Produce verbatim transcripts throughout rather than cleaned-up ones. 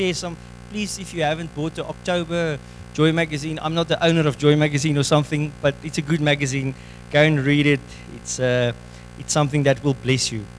share some. Please, if you haven't bought the October Joy magazine, I'm not the owner of Joy magazine or something, but it's a good magazine. Go and read it. It's uh, it's something that will bless you.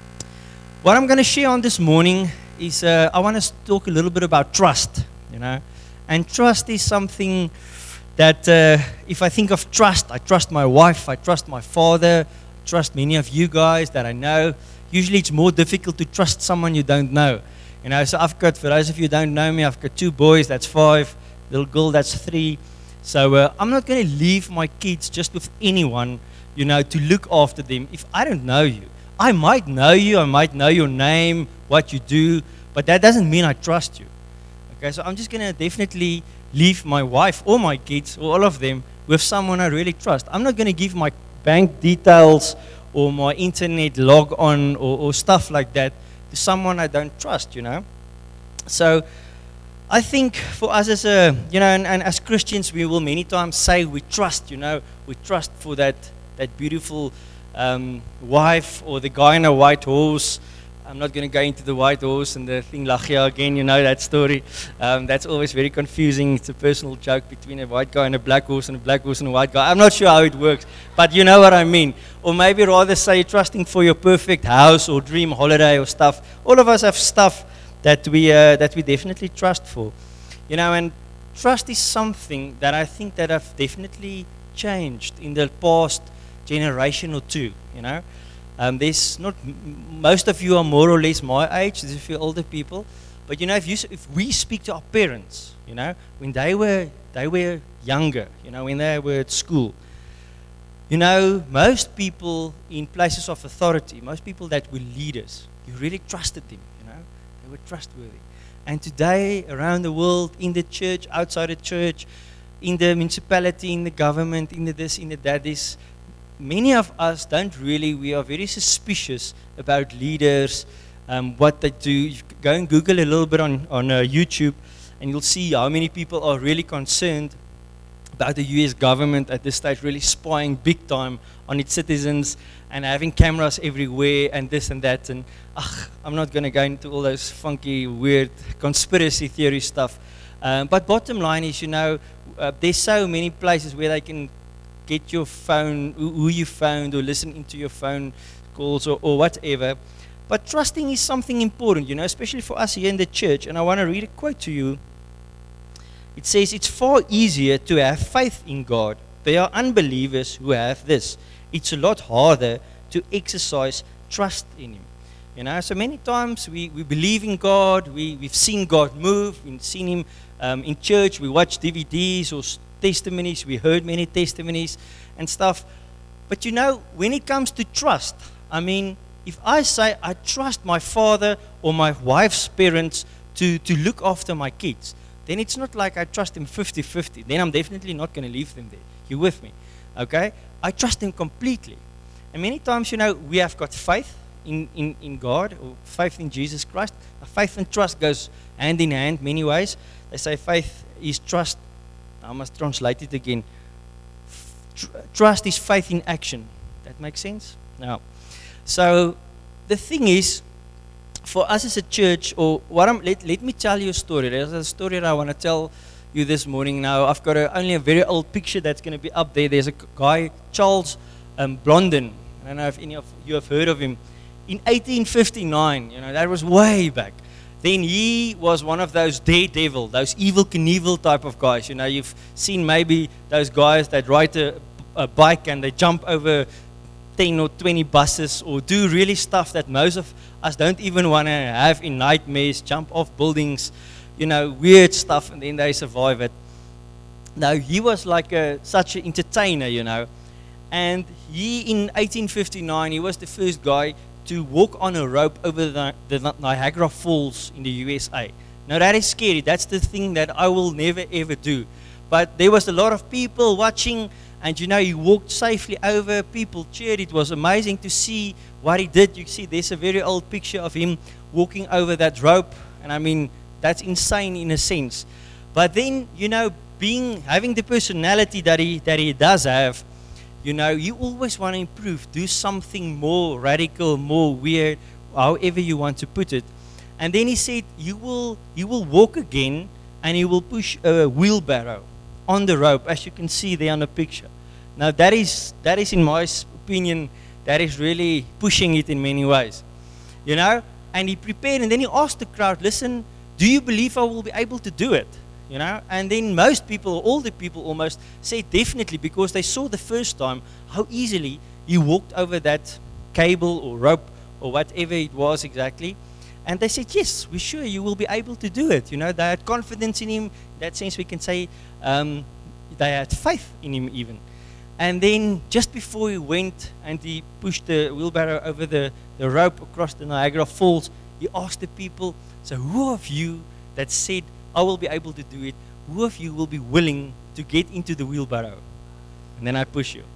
What I'm going to share on this morning is uh, I want to talk a little bit about trust. You know, and trust is something that uh, if I think of trust, I trust my wife, I trust my father, I trust many of you guys that I know. Usually it's more difficult to trust someone you don't know. You know, so I've got, for those of you who don't know me, I've got two boys, that's five, little girl, that's three. So uh, I'm not going to leave my kids just with anyone, you know, to look after them if I don't know you. I might know you, I might know your name, what you do, but that doesn't mean I trust you. Okay, so I'm just going to definitely leave my wife or my kids, or all of them, with someone I really trust. I'm not going to give my bank details or my internet log on or, or stuff like that to someone I don't trust, you know. So I think for us as a, you know, and, and as Christians, we will many times say we trust, you know, we trust for that, that beautiful um, wife or the guy on a white horse. I'm not going to go into the white horse and the thing Lachia again, you know that story. Um, that's always very confusing. It's a personal joke between a white guy and a black horse and a black horse and a white guy. I'm not sure how it works, but you know what I mean. Or maybe rather say trusting for your perfect house or dream holiday or stuff. All of us have stuff that we, uh, that we definitely trust for. You know, and trust is something that I think that I've definitely changed in the past generation or two, you know. Um, there's not, most of you are more or less my age, there's a few older people, but you know, if, you, if we speak to our parents, you know, when they were, they were younger, you know, when they were at school, you know, most people in places of authority, most people that were leaders, you really trusted them, you know, they were trustworthy. And today, around the world, in the church, outside the church, in the municipality, in the government, in the this, in the that, is, many of us don't really, we are very suspicious about leaders, um, what they do. You go and Google a little bit on, on uh, YouTube, and you'll see how many people are really concerned about the U S government at this stage, really spying big time on its citizens and having cameras everywhere and this and that. And ugh, I'm not going to go into all those funky, weird conspiracy theory stuff. Um, but bottom line is, you know, uh, there's so many places where they can get your phone, who you found, or listen into your phone calls or, or whatever. But trusting is something important, you know, especially for us here in the church. And I want to read a quote to you. It says, "It's far easier to have faith in God. There are unbelievers who have this. It's a lot harder to exercise trust in Him." You know, so many times we, we believe in God, we, we've seen God move, we've seen Him um, in church, we watch D V Ds or testimonies, we heard many testimonies and stuff. But you know, when it comes to trust, I mean, if I say I trust my father or my wife's parents to, to look after my kids, then it's not like I trust them fifty fifty. Then I'm definitely not going to leave them there. You with me? Okay? I trust them completely. And many times, you know, we have got faith in, in, in God, or faith in Jesus Christ. Now, faith and trust goes hand in hand many ways. They say faith is trust. I must translate it again. Tr- trust is faith in action. That makes sense? Now, so the thing is, for us as a church, or what I'm, let, let me tell you a story. There's a story that I want to tell you this morning. Now, I've got a, only a very old picture that's going to be up there. There's a guy, Charles um, Blondin. I don't know if any of you have heard of him. In eighteen fifty-nine, you know, that was way back. Then he was one of those daredevil, those evil Knievel type of guys. You know, you've seen maybe those guys that ride a, a bike and they jump over ten or twenty buses or do really stuff that most of us don't even want to have in nightmares, jump off buildings, you know, weird stuff, and then they survive it. Now, he was like a, such an entertainer, you know, and he, in eighteen fifty-nine, he was the first guy to walk on a rope over the, the Niagara Falls in the U S A. Now that is scary. That's the thing that I will never ever do. But there was a lot of people watching, and you know, he walked safely over. People cheered. It was amazing to see what he did. You see, there's a very old picture of him walking over that rope, and I mean, that's insane in a sense. But then, you know, being having the personality that he that he does have, you know, you always want to improve, do something more radical, more weird, however you want to put it. And then he said, you will, you will walk again, and you will push a wheelbarrow on the rope, as you can see there on the picture. Now that is, that is in my opinion, that is really pushing it in many ways. You know? And he prepared, and then he asked the crowd, listen, do you believe I will be able to do it? You know? And then most people, all the people almost, said definitely, because they saw the first time how easily he walked over that cable or rope or whatever it was exactly. And they said, yes, we're sure you will be able to do it. You know, they had confidence in him. In that sense, we can say um, they had faith in him even. And then just before he went and he pushed the wheelbarrow over the, the rope across the Niagara Falls, he asked the people, so who of you that said, I will be able to do it, who of you will be willing to get into the wheelbarrow? And then I push you.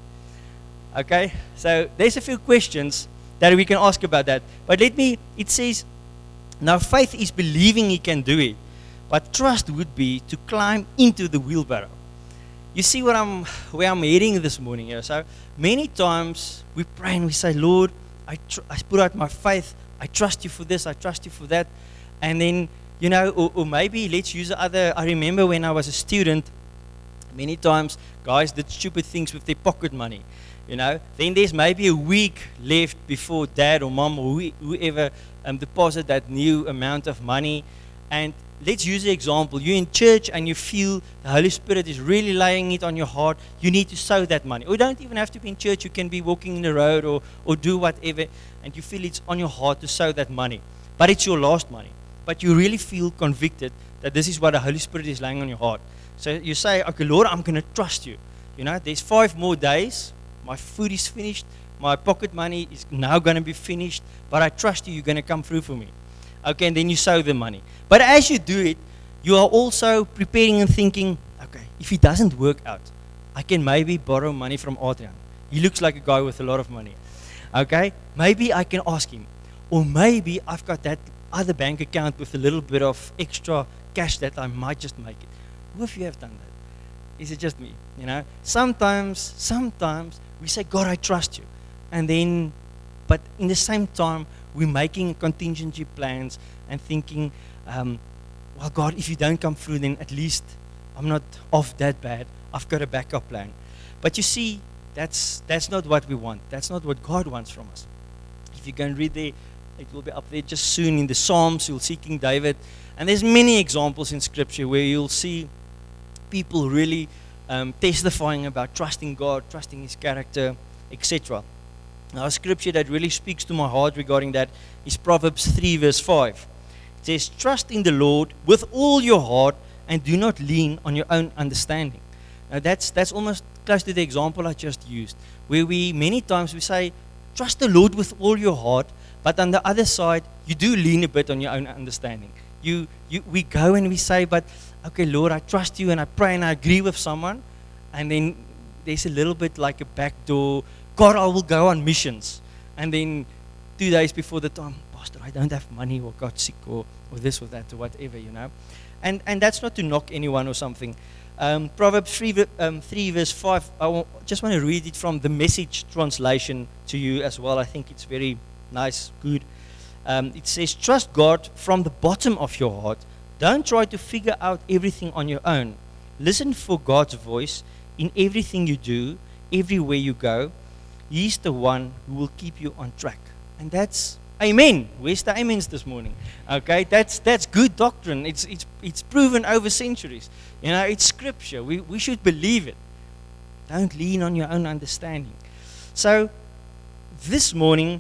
Okay, so there's a few questions that we can ask about that. But let me, it says, now faith is believing he can do it, but trust would be to climb into the wheelbarrow. You see what I'm, where I'm heading this morning here. So many times we pray and we say, Lord, I, tr- I put out my faith. I trust you for this. I trust you for that. And then, you know, or, or maybe let's use other. I remember when I was a student, many times guys did stupid things with their pocket money. You know, then there's maybe a week left before dad or mom or who, whoever um, deposit that new amount of money. And let's use the example. You're in church and you feel the Holy Spirit is really laying it on your heart. You need to sow that money. Or you don't even have to be in church. You can be walking in the road or, or do whatever. And you feel it's on your heart to sow that money. But it's your last money. But you really feel convicted that this is what the Holy Spirit is laying on your heart. So you say, okay, Lord, I'm going to trust you. You know, there's five more days. My food is finished. My pocket money is now going to be finished. But I trust you, you're going to come through for me. Okay, and then you sow the money. But as you do it, you are also preparing and thinking, okay, if it doesn't work out, I can maybe borrow money from Adrian. He looks like a guy with a lot of money. Okay, maybe I can ask him. Or maybe I've got that other bank account with a little bit of extra cash that I might just make it. Who of you have done that? Is it just me? You know, sometimes, sometimes we say, God, I trust you. And then, but in the same time, we're making contingency plans and thinking, um, well, God, if you don't come through, then at least I'm not off that bad. I've got a backup plan. But you see, that's that's not what we want. That's not what God wants from us. If you go and read there, it will be up there just soon in the Psalms. You'll see King David. And there's many examples in Scripture where you'll see people really um, testifying about trusting God, trusting His character, et cetera. Now, a scripture that really speaks to my heart regarding that is Proverbs three, verse five. It says, trust in the Lord with all your heart and do not lean on your own understanding. Now, that's, that's almost close to the example I just used, where we, many times we say, trust the Lord with all your heart, but on the other side, you do lean a bit on your own understanding. You, you, we go and we say, but, okay, Lord, I trust you, and I pray and I agree with someone, and then there's a little bit like a backdoor, God, I will go on missions. And then two days before the time, Pastor, I don't have money, or got sick, or, or this or that, or whatever, you know. And and that's not to knock anyone or something. Um, Proverbs three, um, three, verse five, I w- just want to read it from the Message translation to you as well. I think it's very nice, good. Um, it says, trust God from the bottom of your heart. Don't try to figure out everything on your own. Listen for God's voice in everything you do, everywhere you go. He's the one who will keep you on track. And that's amen. Where's the amens this morning? Okay, that's that's good doctrine. It's it's it's proven over centuries. You know, it's scripture. We we should believe it. Don't lean on your own understanding. So this morning,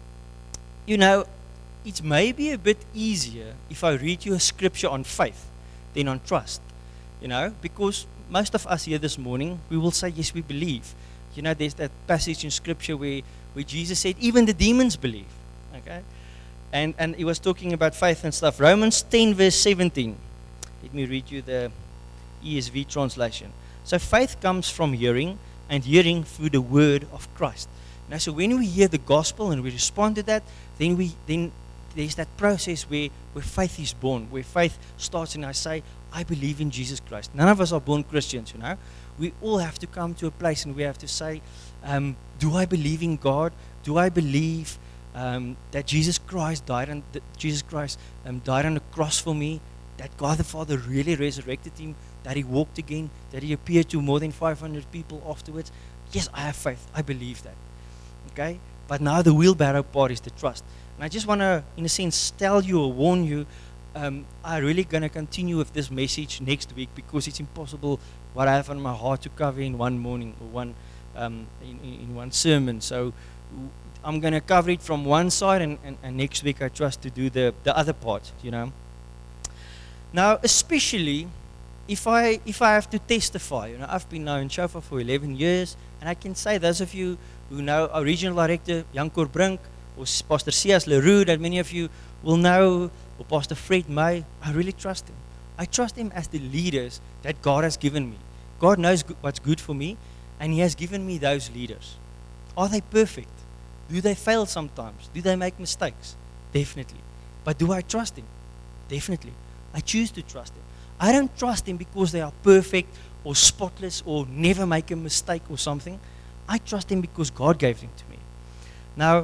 you know, it may be a bit easier if I read you a scripture on faith than on trust. You know, because most of us here this morning, we will say, yes, we believe. You know, there's that passage in Scripture where, where Jesus said, even the demons believe. Okay? And and he was talking about faith and stuff. Romans ten, verse seventeen. Let me read you the E S V translation. So faith comes from hearing, and hearing through the word of Christ. Now, so when we hear the gospel and we respond to that, then we then there's that process where, where faith is born, where faith starts, and I say, I believe in Jesus Christ. None of us are born Christians, you know. We all have to come to a place and we have to say, um, do I believe in God? Do I believe um, that Jesus Christ died on that Jesus Christ um, died on the cross for me, that God the Father really resurrected him, that he walked again, that he appeared to more than five hundred people afterwards. Yes, I have faith. I believe that. Okay? But now the wheelbarrow part is the trust. And I just want to, in a sense, tell you or warn you, um, I'm really going to continue with this message next week because it's impossible what I have on my heart to cover in one morning or one um, in, in one sermon. So I'm going to cover it from one side, and, and, and next week I trust to do the, the other part, you know. Now, especially if I if I have to testify, you know, I've been now in Shofar for eleven years, and I can say those of you who know our regional director, Jan Korbrink, or Pastor C S Leroux, that many of you will know, or Pastor Fred May, I really trust him. I trust him as the leaders that God has given me. God knows what's good for me, and he has given me those leaders. Are they perfect? Do they fail sometimes? Do they make mistakes? Definitely. But do I trust him? Definitely. I choose to trust him. I don't trust him because they are perfect or spotless or never make a mistake or something. I trust him because God gave them to me. Now,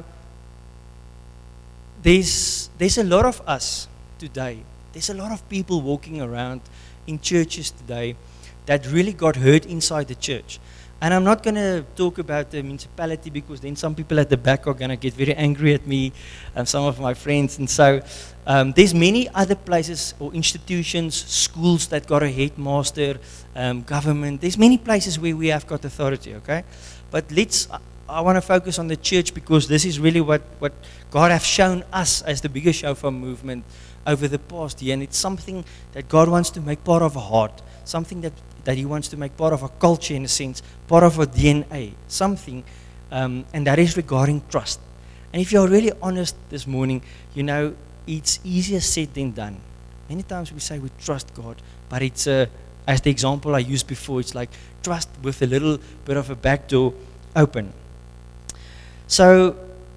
there's, there's a lot of us today. There's a lot of people walking around in churches today that really got hurt inside the church. And I'm not going to talk about the municipality because then some people at the back are going to get very angry at me and some of my friends. And so um, there's many other places or institutions, schools that got a headmaster, um, government. There's many places where we have got authority, okay? But let's, I, I want to focus on the church because this is really what, what God has shown us as the biggest shofar movement over the past year. And it's something that God wants to make part of our heart, something that that he wants to make part of our culture in a sense, part of our D N A, something, um, and that is regarding trust. And if you're really honest this morning, you know, it's easier said than done. Many times we say we trust God, but it's, uh, as the example I used before, it's like trust with a little bit of a back door open. So,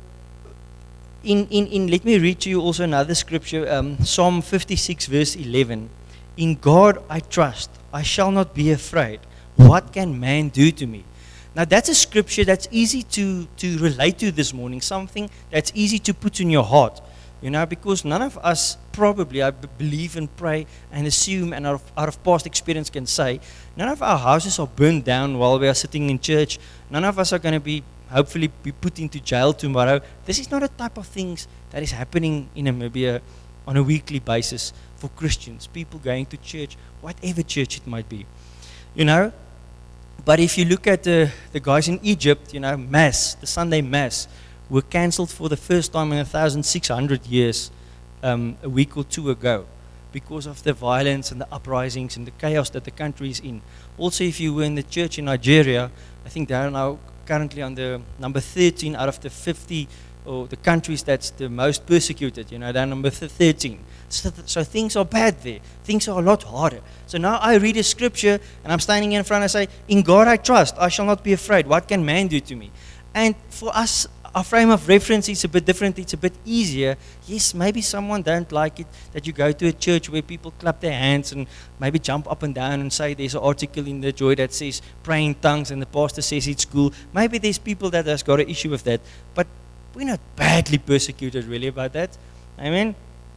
in, in, in let me read to you also another scripture, um, Psalm fifty-six verse eleven. In God I trust, I shall not be afraid. What can man do to me? Now that's a scripture that's easy to, to relate to this morning, something that's easy to put in your heart. You know, because none of us probably, I b- believe and pray and assume and out of, out of past experience can say, none of our houses are burned down while we are sitting in church. None of us are going to be, hopefully, be put into jail tomorrow. This is not a type of things that is happening in Namibia on a weekly basis for Christians, people going to church, whatever church it might be, you know. But if you look at the, the guys in Egypt, you know, Mass, the Sunday Mass, were cancelled for the first time in one thousand six hundred years um, a week or two ago because of the violence and the uprisings and the chaos that the country is in. Also, if you were in the church in Nigeria, I think they are now currently on the number thirteen out of the fifty or the countries that's the most persecuted, you know, they're number thirteen. So, th- so things are bad there. Things are a lot harder. So now I read a scripture and I'm standing in front and I say, in God I trust, I shall not be afraid. What can man do to me? And for us, our frame of reference is a bit different. It's a bit easier. Yes, maybe someone don't like it that you go to a church where people clap their hands and maybe jump up and down and say there's an article in the Joy that says pray in tongues and the pastor says it's cool. Maybe there's people that has got an issue with that. But we're not badly persecuted really about that. Amen.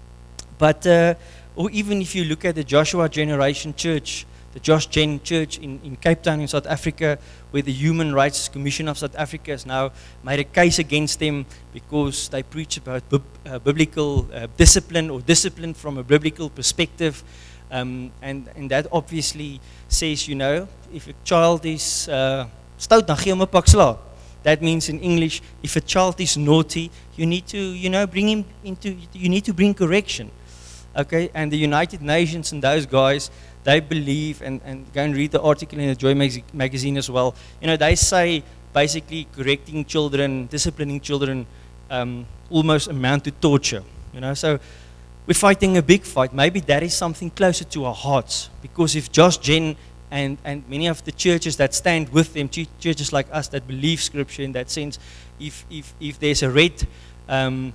But, uh, or even if you look at the Joshua Generation Church, the Josh Gen Church in, in Cape Town in South Africa, where the Human Rights Commission of South Africa has now made a case against them because they preach about bib- uh, biblical uh, discipline or discipline from a biblical perspective. Um, and, and that obviously says, you know, if a child is uh, stout, dan gee hom 'n pak slaag. That means in English, if a child is naughty, you need to, you know, bring him into, you need to bring correction. Okay, and the United Nations and those guys, they believe, and, and go and read the article in the Joy mag- magazine as well, you know, they say basically correcting children, disciplining children um, almost amount to torture, you know. So we're fighting a big fight. Maybe that is something closer to our hearts, because if Josh Gen and, and many of the churches that stand with them, ch- churches like us that believe Scripture in that sense, if, if, if there's a red, um,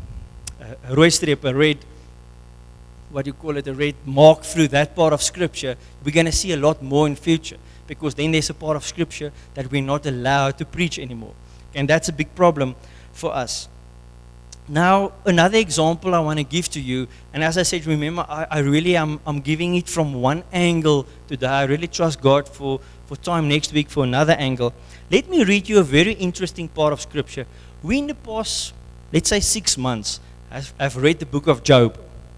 a rooi streep, a red, what do you call it, a red mark through that part of Scripture, we're going to see a lot more in future, because then there's a part of Scripture that we're not allowed to preach anymore. And that's a big problem for us. Now, another example I want to give to you, and as I said, remember, I, I really am I'm giving it from one angle today. I really trust God for, for time next week for another angle. Let me read you a very interesting part of Scripture. We in the past, let's say six months, have, have read the book of Job.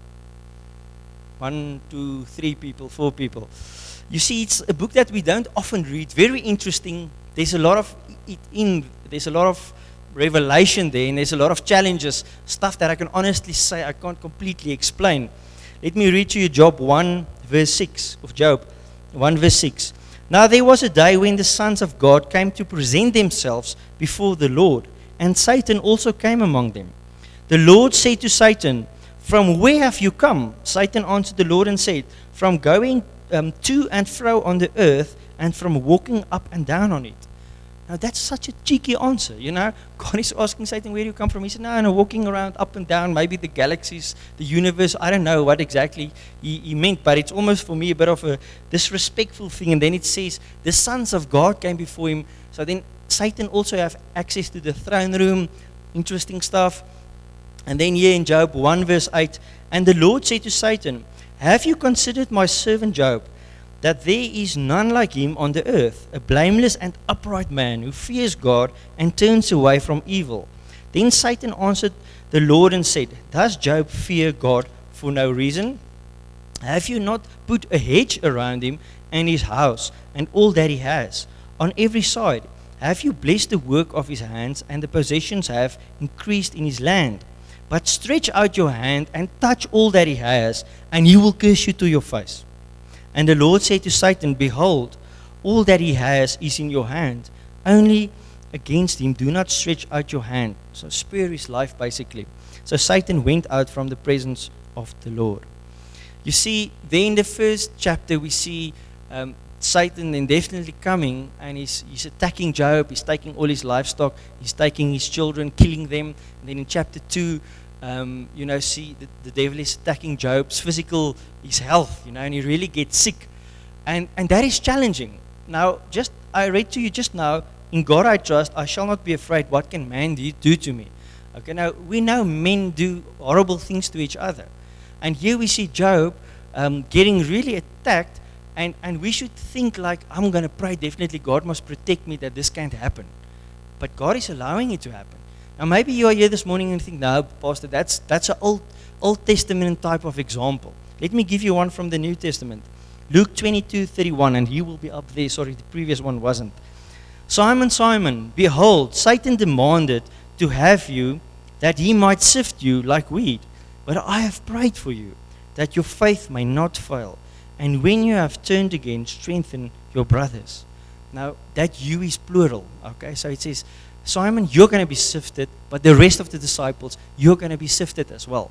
One, two, three people, four people. You see, it's a book that we don't often read. Very interesting. There's a lot of it in. There's a lot of revelation there, and there's a lot of challenges, stuff that I can honestly say I can't completely explain. Let me read to you Job one, verse six of Job. one, verse six. Now there was a day when the sons of God came to present themselves before the Lord, and Satan also came among them. The Lord said to Satan, "From where have you come?" Satan answered the Lord and said, "From going um, to and fro on the earth, and from walking up and down on it." Now that's such a cheeky answer, you know. God is asking Satan, "Where do you come from?" He said, "No, no, walking around up and down, maybe the galaxies, the universe." I don't know what exactly he, he meant, but it's almost for me a bit of a disrespectful thing. And then it says, the sons of God came before him. So then Satan also have access to the throne room. Interesting stuff. And then here in Job one, verse eight, and the Lord said to Satan, "Have you considered my servant Job, that there is none like him on the earth, a blameless and upright man who fears God and turns away from evil?" Then Satan answered the Lord and said, "Does Job fear God for no reason? Have you not put a hedge around him and his house and all that he has on every side? Have you blessed the work of his hands, and the possessions have increased in his land? But stretch out your hand and touch all that he has, and he will curse you to your face." And the Lord said to Satan, "Behold, all that he has is in your hand. Only against him do not stretch out your hand." So spare his life, basically. So Satan went out from the presence of the Lord. You see, there in the first chapter we see um, Satan then definitely coming, and he's, he's attacking Job. He's taking all his livestock. He's taking his children, killing them. And then in chapter two, Um, you know, see, the, the devil is attacking Job's physical, his health, you know, and he really gets sick. And, and that is challenging. Now, just, I read to you just now, "In God I trust, I shall not be afraid. What can man do, do to me?" Okay, now, we know men do horrible things to each other. And here we see Job um, getting really attacked, and, and we should think like, I'm going to pray, definitely God must protect me that this can't happen. But God is allowing it to happen. Now maybe you are here this morning and think, "No, Pastor, that's that's an old Old Testament type of example." Let me give you one from the New Testament. Luke twenty-two thirty-one, and he will be up there. Sorry, the previous one wasn't. "Simon, Simon, behold, Satan demanded to have you, that he might sift you like wheat. But I have prayed for you, that your faith may not fail. And when you have turned again, strengthen your brothers." Now, that "you" is plural. Okay, so it says, Simon, you're going to be sifted, but the rest of the disciples, you're going to be sifted as well.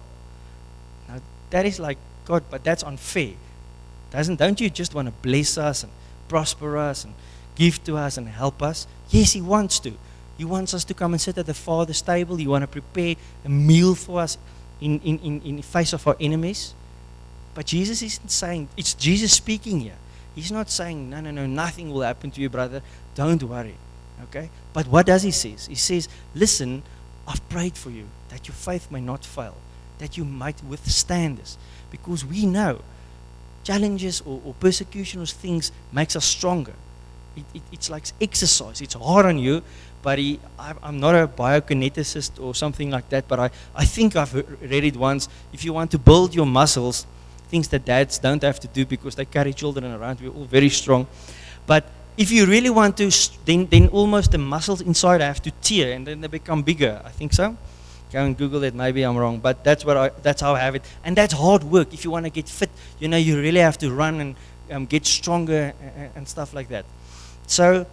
Now, that is like, God, but that's unfair. Doesn't, don't you just want to bless us and prosper us and give to us and help us? Yes, he wants to. He wants us to come and sit at the Father's table. He wants to prepare a meal for us in, in, in, in the face of our enemies. But Jesus isn't saying, it's Jesus speaking here. He's not saying, no, no, no, nothing will happen to you, brother. Don't worry. Okay? But what does he say? He says, listen, I've prayed for you, that your faith may not fail, that you might withstand this. Because we know challenges or, or persecution or things makes us stronger. It, it, it's like exercise. It's hard on you, but he, I, I'm not a biokineticist or something like that, but I, I think I've read it once. If you want to build your muscles, things that dads don't have to do because they carry children around, we're all very strong. But if you really want to, then, then almost the muscles inside have to tear, and then they become bigger. I think so. Go and Google it. Maybe I'm wrong, but that's what I, that's how I have it. And that's hard work. If you want to get fit, you know, you really have to run and um, get stronger and, and stuff like that. So,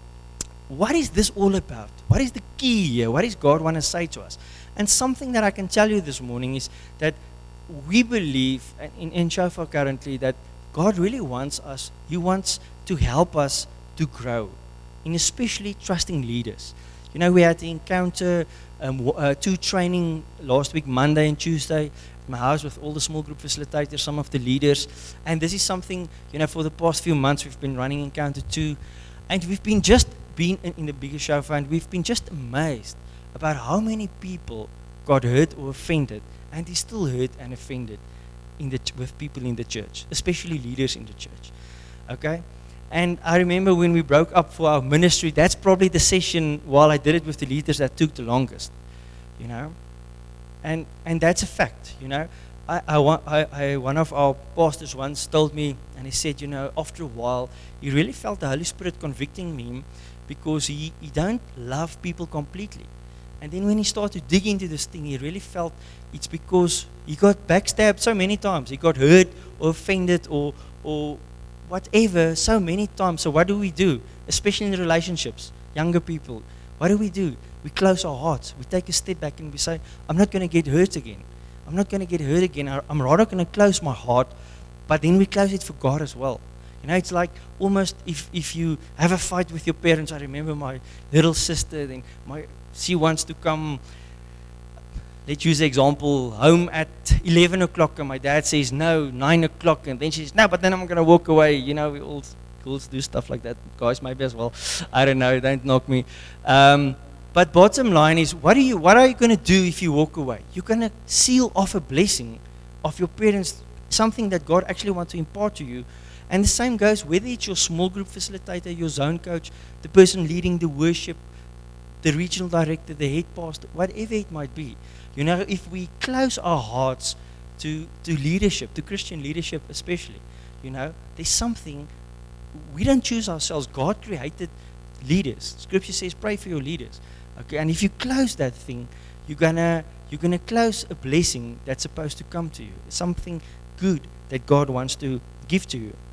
what is this all about? What is the key here? What does God want to say to us? And something that I can tell you this morning is that we believe in, in Shofar currently that God really wants us, He wants to help us to grow, in especially trusting leaders. You know, we had the encounter, um, uh, two training last week, Monday and Tuesday, at my house with all the small group facilitators, some of the leaders. And this is something, you know, for the past few months we've been running Encounter two. And we've been just been in, in the bigger Shofar, and we've been just amazed about how many people got hurt or offended, and he's still hurt and offended in the ch- with people in the church, especially leaders in the church. Okay? And I remember when we broke up for our ministry, that's probably the session while I did it with the leaders that took the longest, you know. And and that's a fact, you know. I, I, wa- I, I one of our pastors once told me, and he said, you know, after a while, he really felt the Holy Spirit convicting him because he, he don't love people completely. And then when he started to dig into this thing, he really felt it's because he got backstabbed so many times. He got hurt or offended or or whatever so many times. So what do we do? Especially in relationships, younger people. What do we do? We close our hearts. We take a step back and we say, I'm not going to get hurt again. I'm not going to get hurt again. I- I'm rather going to close my heart, but then we close it for God as well. You know, it's like almost if, if you have a fight with your parents. I remember my little sister, then my she wants to come, let's use the example, home at eleven o'clock, and my dad says, no, nine o'clock, and then she says, no, but then I'm going to walk away. You know, we all girls do stuff like that. Guys maybe as well. I don't know, don't knock me. Um, but bottom line is, what are you, what are you going to do if you walk away? You're going to seal off a blessing of your parents, something that God actually wants to impart to you. And the same goes, whether it's your small group facilitator, your zone coach, the person leading the worship, the regional director, the head pastor, whatever it might be. You know, if we close our hearts to, to leadership, to Christian leadership especially, you know, there's something, we don't choose ourselves. God created leaders. Scripture says, pray for your leaders. Okay, and if you close that thing, you're gonna you're gonna close a blessing that's supposed to come to you. Something good that God wants to give to you.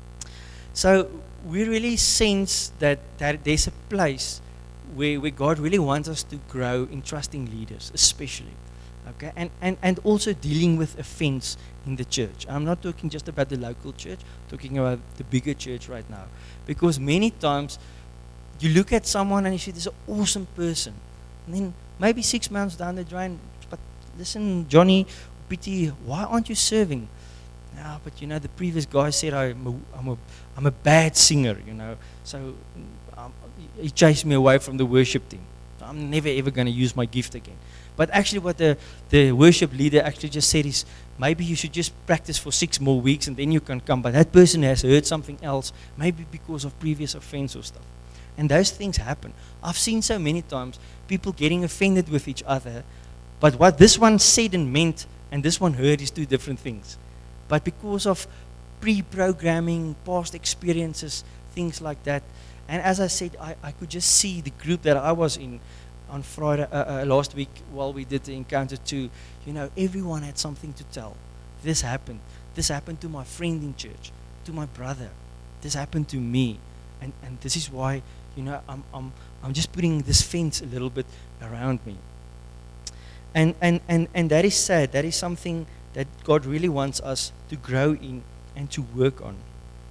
So we really sense that, that there's a place where, where God really wants us to grow in trusting leaders, especially. Okay, and, and, and also dealing with offense in the church. I'm not talking just about the local church, I'm talking about the bigger church right now. Because many times you look at someone and you say, this is an awesome person. And then maybe six months down the drain, but listen, Johnny, Pity, why aren't you serving? No, but you know, the previous guy said I'm a, I'm a, I'm a bad singer, you know. So um, he chased me away from the worship team. I'm never ever going to use my gift again. But actually what the, the worship leader actually just said is, maybe you should just practice for six more weeks and then you can come. But that person has heard something else, maybe because of previous offense or stuff. And those things happen. I've seen so many times people getting offended with each other, but what this one said and meant and this one heard is two different things. But because of pre-programming, past experiences, things like that. And as I said, I, I could just see the group that I was in on Friday, uh, uh, last week while we did the encounter too. You know, everyone had something to tell. This happened. This happened to my friend in church, to my brother. This happened to me. And, and this is why, you know, I'm, I'm, I'm just putting this fence a little bit around me. And, and, and, and that is sad. That is something that God really wants us to grow in and to work on.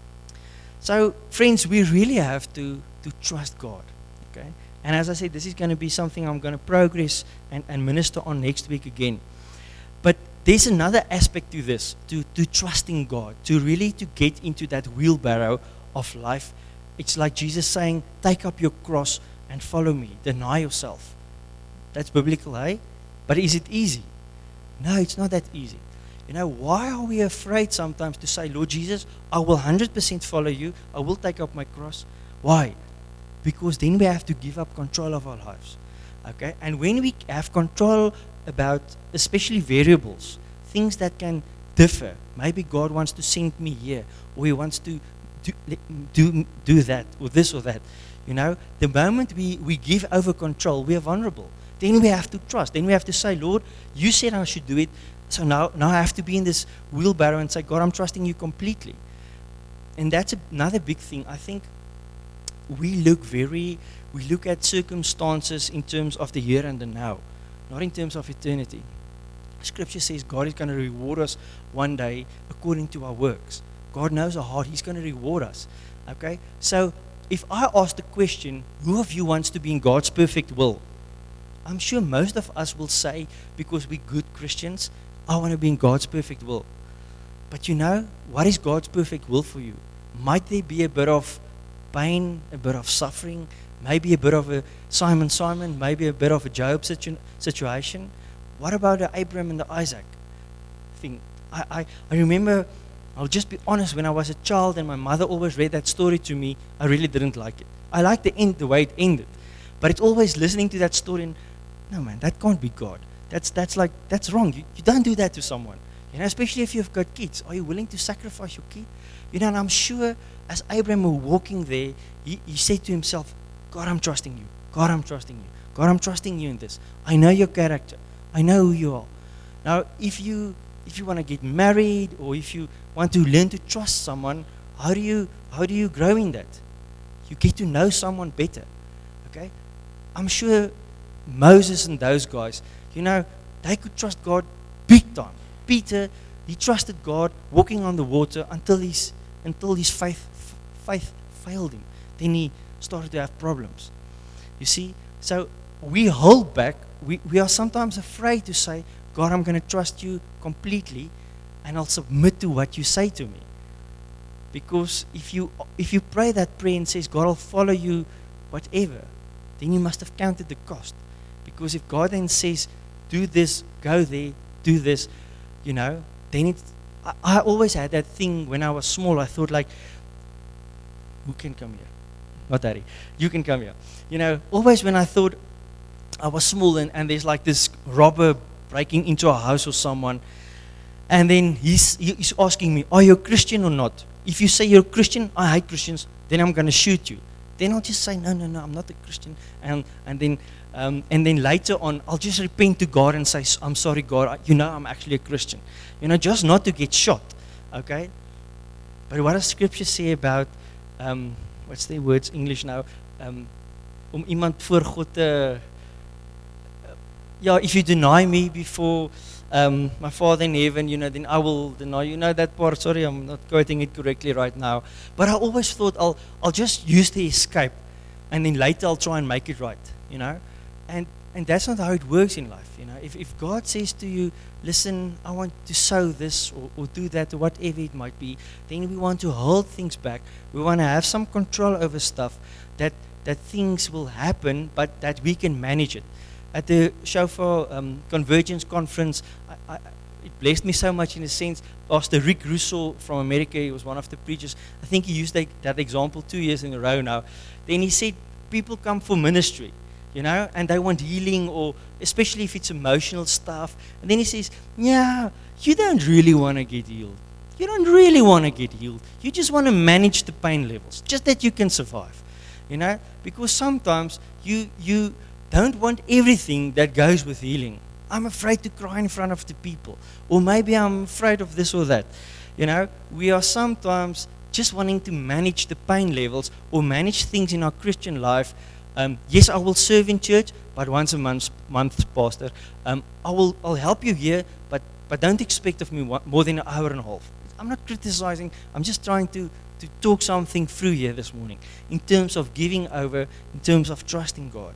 So, friends, we really have to, to trust God. Okay? And as I said, this is going to be something I'm going to progress and, and minister on next week again. But there's another aspect to this, to, to trusting God, to really to get into that wheelbarrow of life. It's like Jesus saying, take up your cross and follow me. Deny yourself. That's biblical, eh? But is it easy? No, it's not that easy. You know, why are we afraid sometimes to say, Lord Jesus, I will one hundred percent follow you. I will take up my cross. Why? Because then we have to give up control of our lives. Okay? And when we have control about, especially variables, things that can differ. Maybe God wants to send me here, or He wants to do, do, do that, or this or that. You know, the moment we, we give over control, we are vulnerable. Then we have to trust. Then we have to say, Lord, you said I should do it. So now, now I have to be in this wheelbarrow and say, God, I'm trusting you completely. And that's another big thing. I think we look very, we look at circumstances in terms of the here and the now, not in terms of eternity. Scripture says God is going to reward us one day according to our works. God knows our heart. He's going to reward us. Okay? So if I ask the question, who of you wants to be in God's perfect will? I'm sure most of us will say, because we're good Christians, I want to be in God's perfect will. But you know, what is God's perfect will for you? Might there be a bit of pain, a bit of suffering, maybe a bit of a Simon Simon, maybe a bit of a Job situ- situation? What about the Abraham and the Isaac thing? I, I, I remember, I'll just be honest, when I was a child and my mother always read that story to me, I really didn't like it. I liked the end, the way it ended. But it's always listening to that story and, no man, that can't be God. That's, that's like, that's wrong. You, you don't do that to someone. You know, especially if you've got kids. Are you willing to sacrifice your kid? You know, and I'm sure as Abraham was walking there, he, he said to himself, God, I'm trusting you. God, I'm trusting you. God, I'm trusting you in this. I know your character. I know who you are. Now, if you if you want to get married or if you want to learn to trust someone, how do you how do you grow in that? You get to know someone better. Okay? I'm sure Moses and those guys, you know, they could trust God big time. Peter, he trusted God walking on the water until his until his faith faith failed him. Then he started to have problems. You see, so we hold back. We, we are sometimes afraid to say, God, I'm going to trust you completely and I'll submit to what you say to me. Because if you if you pray that prayer and says, God, I'll follow you whatever, then you must have counted the cost. Because if God then says, do this, go there, do this, you know, then it's, I, I always had that thing when I was small. I thought like, who can come here? Not Harry. You can come here. You know, always when I thought I was small and, and there's like this robber breaking into a house or someone, and then he's, he's asking me, are you a Christian or not? If you say you're a Christian, I hate Christians, then I'm going to shoot you. Then I'll just say, no, no, no, I'm not a Christian. And, and, then, um, and then later on, I'll just repent to God and say, I'm sorry, God, you know I'm actually a Christian. You know, just not to get shot, okay? But what does Scripture say about, um, what's the words English now? Um, om iemand voor God te, yeah, if you deny me before um, my Father in heaven, you know, then I will deny you. Know that part. Sorry, I'm not quoting it correctly right now. But I always thought I'll I'll just use the escape, and then later I'll try and make it right. You know, and and that's not how it works in life. You know, if if God says to you, listen, I want to sow this or, or do that or whatever it might be, then we want to hold things back. We want to have some control over stuff that that things will happen, but that we can manage it. At the Shofar um, Convergence Conference, I, I, it blessed me so much in a sense. Pastor Rick Russo from America, he was one of the preachers. I think he used that, that example two years in a row now. Then he said, people come for ministry, you know, and they want healing, or especially if it's emotional stuff. And then he says, yeah, you don't really want to get healed. You don't really want to get healed. You just want to manage the pain levels, just that you can survive, you know, because sometimes you you don't want everything that goes with healing. I'm afraid to cry in front of the people. Or maybe I'm afraid of this or that. You know, we are sometimes just wanting to manage the pain levels or manage things in our Christian life. Um, yes, I will serve in church, but once a month, month pastor. Um, I will I'll help you here, but, but don't expect of me one, more than an hour and a half. I'm not criticizing. I'm just trying to, to talk something through here this morning in terms of giving over, in terms of trusting God.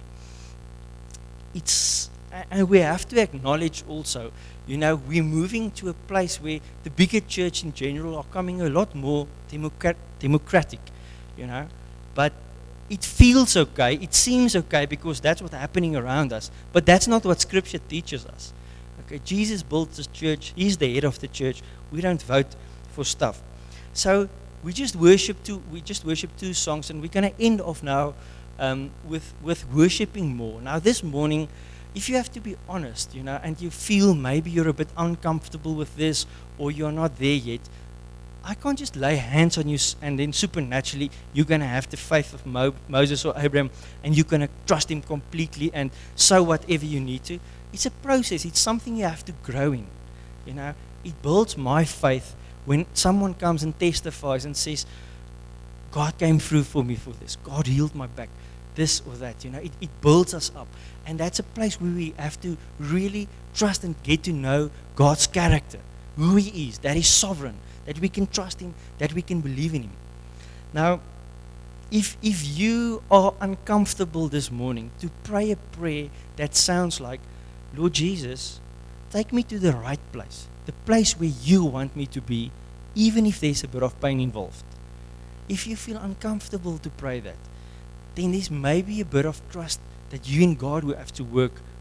It's, and we have to acknowledge also, you know, we're moving to a place where the bigger church in general are coming a lot more democrat, democratic, you know. But it feels okay, it seems okay because that's what's happening around us. But that's not what Scripture teaches us. Okay, Jesus built the church, He's the head of the church. We don't vote for stuff. So we just worship two, we just worship two songs, and we're going to end off now Um, with with worshiping more. Now this morning, if you have to be honest, you know, and you feel maybe you're a bit uncomfortable with this or you're not there yet, I can't just lay hands on you and then supernaturally you're going to have the faith of Mo- Moses or Abraham and you're going to trust him completely and sow whatever you need to. It's a process. It's something you have to grow in. You know, it builds my faith when someone comes and testifies and says, God came through for me for this. God healed my back. This or that, you know, it, it builds us up. And that's a place where we have to really trust and get to know God's character, who He is, that He's sovereign, that we can trust Him, that we can believe in Him. Now, if if you are uncomfortable this morning to pray a prayer that sounds like, Lord Jesus, take me to the right place, the place where you want me to be, even if there's a bit of pain involved. If you feel uncomfortable to pray that, then there's maybe a bit of trust that you and God will have to work with.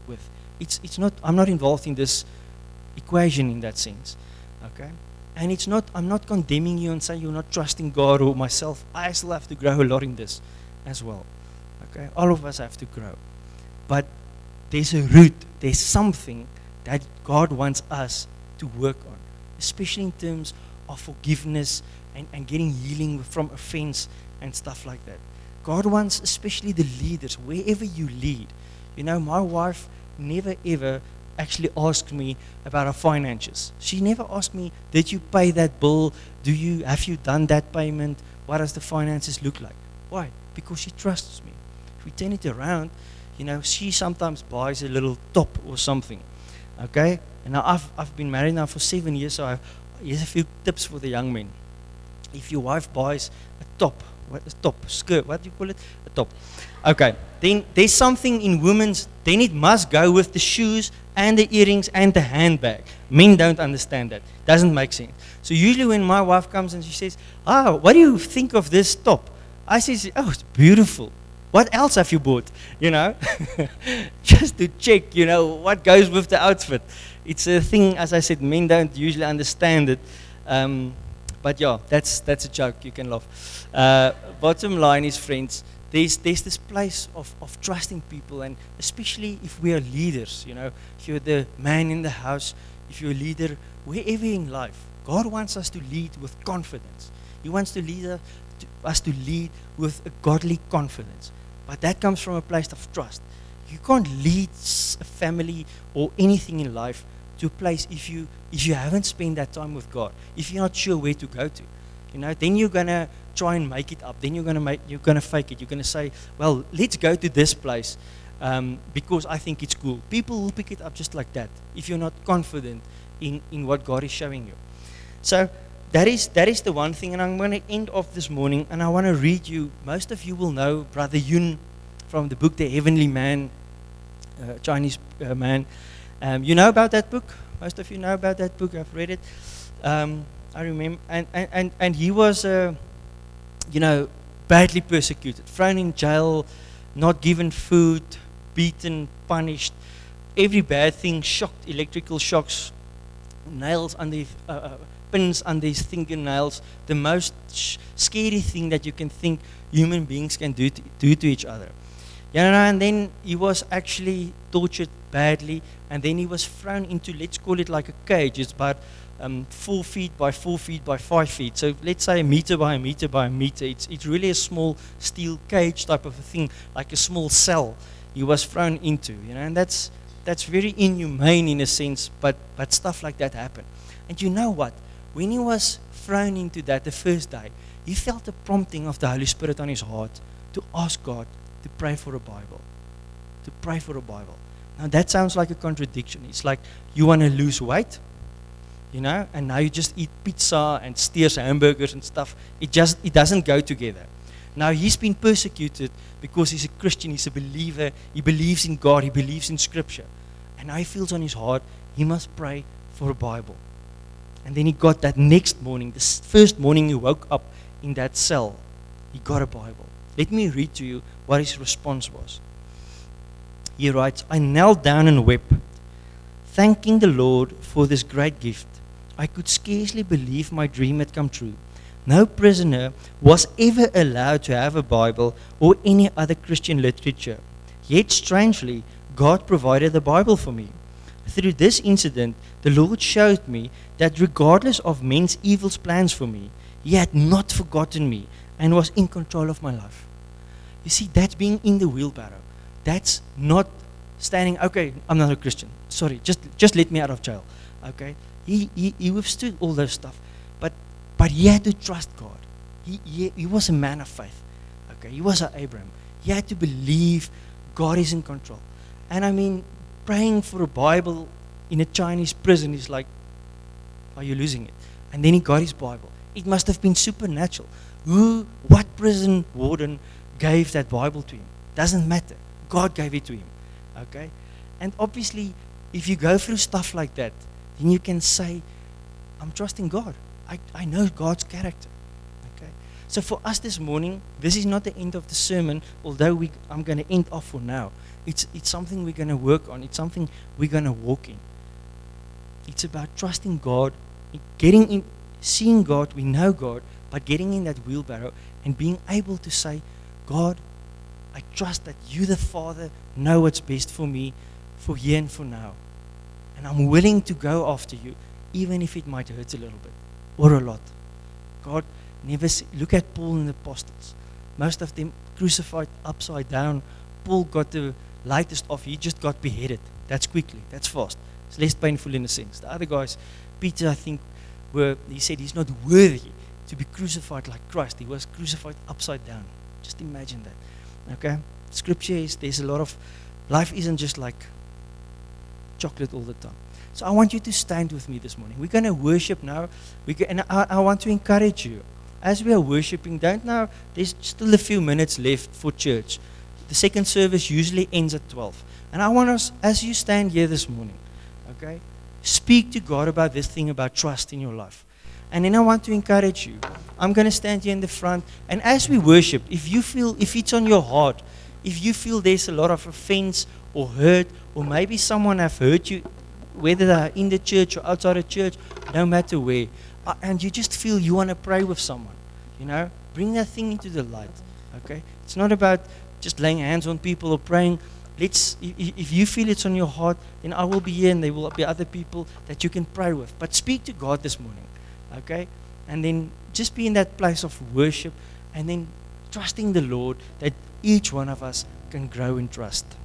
It's, it's not, I'm not involved in this equation in that sense. Okay? And it's not, I'm not condemning you and saying you're not trusting God or myself. I still have to grow a lot in this as well. Okay? All of us have to grow. But there's a root, there's something that God wants us to work on, especially in terms of forgiveness and, and getting healing from offense and stuff like that. God wants, especially the leaders, wherever you lead. You know, my wife never ever actually asked me about our finances. She never asked me, did you pay that bill? Do you, have you done that payment? What does the finances look like? Why? Because she trusts me. If we turn it around, you know, she sometimes buys a little top or something. Okay? And now I've, I've been married now for seven years, so I've, here's a few tips for the young men. If your wife buys a top, what is top, skirt, what do you call it? A top. Okay, then there's something in women's, then it must go with the shoes and the earrings and the handbag. Men don't understand that. Doesn't make sense. So usually when my wife comes and she says, ah, what do you think of this top? I say, oh, it's beautiful. What else have you bought? You know, just to check, you know, what goes with the outfit. It's a thing, as I said, men don't usually understand it. Um, but yeah, that's that's a joke. You can laugh. Uh, bottom line is, friends, there's there's this place of, of trusting people, and especially if we are leaders, you know, if you're the man in the house, if you're a leader, wherever in life, God wants us to lead with confidence. He wants to lead us to, us to lead with a godly confidence. But that comes from a place of trust. You can't lead a family or anything in life to a place if you if you haven't spent that time with God. If you're not sure where to go to, you know, then you're gonna try and make it up. Then you're gonna make you're gonna fake it. You're gonna say, well, let's go to this place um, because I think it's cool. People will pick it up just like that if you're not confident in in what God is showing you. So that is that is the one thing, and I'm going to end off this morning, and I want to read you. Most of you will know Brother Yun from the book The Heavenly Man, uh, Chinese uh, man. Um, you know about that book? Most of you know about that book. I've read it. Um, I remember, and and and, and he was, uh, you know, badly persecuted, thrown in jail, not given food, beaten, punished, every bad thing, shocked, electrical shocks, nails under. Uh, uh, pins under his fingernails, the most sh- scary thing that you can think human beings can do to, do to each other. You know, and then he was actually tortured badly, and then he was thrown into, let's call it like a cage. It's about um, four feet by four feet by five feet. So let's say a meter by a meter by a meter. It's, it's really a small steel cage type of a thing, like a small cell he was thrown into. You know, and that's that's very inhumane in a sense, but, but stuff like that happened. And you know what? When he was thrown into that the first day, he felt the prompting of the Holy Spirit on his heart to ask God to pray for a Bible. To pray for a Bible. Now that sounds like a contradiction. It's like you want to lose weight, you know, and now you just eat pizza and Steers hamburgers and stuff. It just it doesn't go together. Now he's been persecuted because he's a Christian, he's a believer, he believes in God, he believes in Scripture. And now he feels on his heart he must pray for a Bible. And then he got that next morning, the first morning he woke up in that cell, he got a Bible. Let me read to you what his response was. He writes, I knelt down and wept, thanking the Lord for this great gift. I could scarcely believe my dream had come true. No prisoner was ever allowed to have a Bible or any other Christian literature. Yet strangely, God provided the Bible for me. Through this incident, the Lord showed me that regardless of men's evil plans for me, He had not forgotten me and was in control of my life. You see, that's being in the wheelbarrow. That's not standing, okay, I'm not a Christian. Sorry, just just let me out of jail. Okay? He he, he withstood all those stuff. But but he had to trust God. He, he, he was a man of faith. Okay? He was an Abraham. He had to believe God is in control. And I mean, praying for a Bible in a Chinese prison is like, are you losing it? And then he got his Bible. It must have been supernatural. Who, what prison warden gave that Bible to him? Doesn't matter. God gave it to him. Okay? And obviously, if you go through stuff like that, then you can say, I'm trusting God. I, I know God's character. Okay? So for us this morning, this is not the end of the sermon, although we, I'm going to end off for now. It's, it's something we're going to work on. It's something we're going to walk in. It's about trusting God, getting in, seeing God, we know God, but getting in that wheelbarrow and being able to say, God, I trust that you, the Father, know what's best for me, for here and for now. And I'm willing to go after you, even if it might hurt a little bit or a lot. God never see, look at Paul and the apostles. Most of them crucified upside down. Paul got the lightest off. He just got beheaded. That's quickly. That's fast. It's less painful in a sense. The other guys, Peter, I think, were, he said he's not worthy to be crucified like Christ. He was crucified upside down. Just imagine that. Okay? Scripture is, there's a lot of, life isn't just like chocolate all the time. So I want you to stand with me this morning. We're going to worship now. We can, and I, I want to encourage you. As we are worshiping, don't now, there's still a few minutes left for church. The second service usually ends at twelve. And I want us, as you stand here this morning, okay, speak to God about this thing about trust in your life. And then I want to encourage you. I'm going to stand here in the front. And as we worship, if you feel, if it's on your heart, if you feel there's a lot of offense or hurt, or maybe someone have hurt you, whether they're in the church or outside the church, no matter where, uh, and you just feel you want to pray with someone, you know, bring that thing into the light, okay? It's not about just laying hands on people or praying. Let's, if, if you feel it's on your heart, then I will be here and there will be other people that you can pray with. But speak to God this morning, okay? And then just be in that place of worship and then trusting the Lord that each one of us can grow in trust.